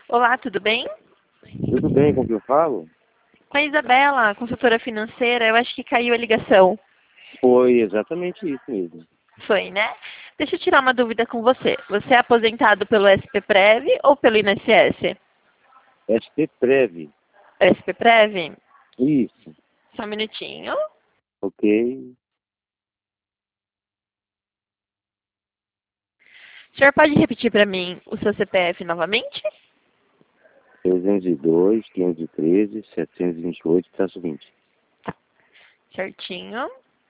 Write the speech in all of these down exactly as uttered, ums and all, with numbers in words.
Olá, tudo bem? Tudo bem, com quem eu falo? Com a Isabela, consultora financeira, eu acho que caiu a ligação. Foi exatamente isso mesmo. Foi, né? Deixa eu tirar uma dúvida com você. Você é aposentado pelo S P Prev ou pelo I N S S? S P Prev. S P Prev? Isso. Só um minutinho. Ok. O senhor pode repetir para mim o seu C P F novamente? trezentos e dois, quinhentos e treze, setecentos e vinte e oito, traço vinte. Tá. Certinho.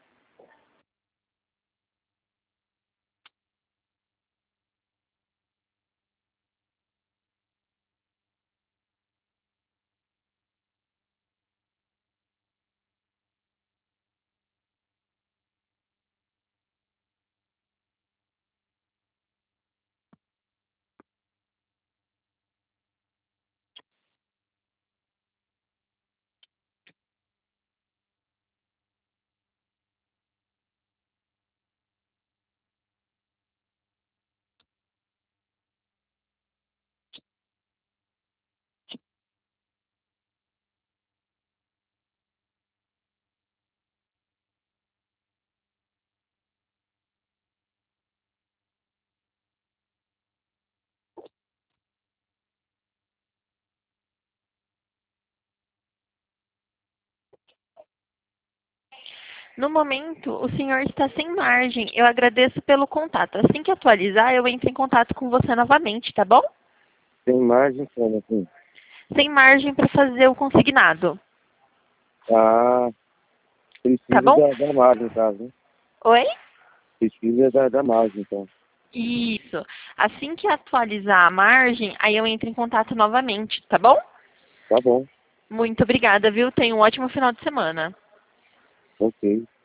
No momento, o senhor está sem margem. Eu agradeço pelo contato. Assim que atualizar, eu entro em contato com você novamente, tá bom? Tem margem como assim? Sem margem para fazer o consignado, Ah, tá precisa bom? da, da margem, no caso, né? Oi? Precisa da, da margem, então. Isso. Assim que atualizar a margem, aí eu entro em contato novamente, tá bom? Tá bom. Muito obrigada, viu? Tenha um ótimo final de semana. Ok.